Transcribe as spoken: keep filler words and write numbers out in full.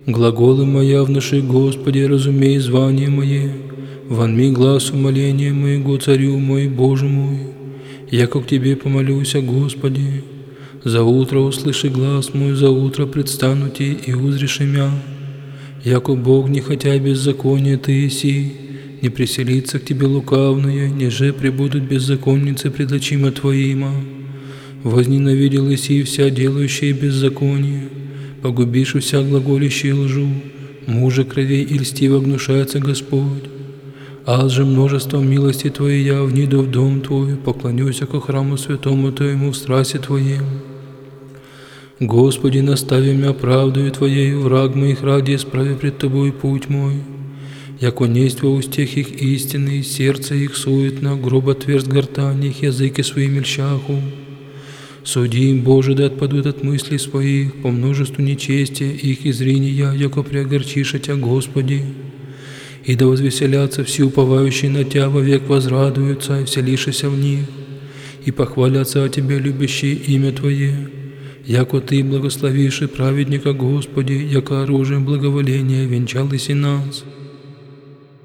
Глаголы моя внуши, Господи, разумей звание мое, вонми глаз умоления моего, Царю мой, Боже мой. Яко к Тебе помолюся, Господи, за утро услыши глаз мой, за утро предстану Ти и узришь имя. Яко Бог, не хотя беззакония Ты еси, не приселится к Тебе лукавное, неже пребудут беззаконницы пред очима Твоима. Возненавидел еси вся делающие беззаконие, погубишь вся глаголящие лжу, мужа кровей и льстиво гнушается Господь. Аз же множеством милости Твоей я вниду в дом Твой, поклонюся ко храму святому Твоему в страсти Твоем. Господи, настави меня правдою Твоею, враг моих ради исправи пред Тобой путь мой. Яко несть во устех их истины, сердце их суетно, грубо тверст гортань их, языки свои мельчаху. Суди им, Боже, да отпадут от мыслей своих, по множеству нечестия их изрения, яко приогорчиша Тя, Господи. И да возвеселятся все уповающие на Тя, вовек возрадуются и вселишися в них, и похвалятся о Тебе, любящие имя Твое. Яко Ты благословишь и праведника, Господи, яко оружием благоволения венчал и нас.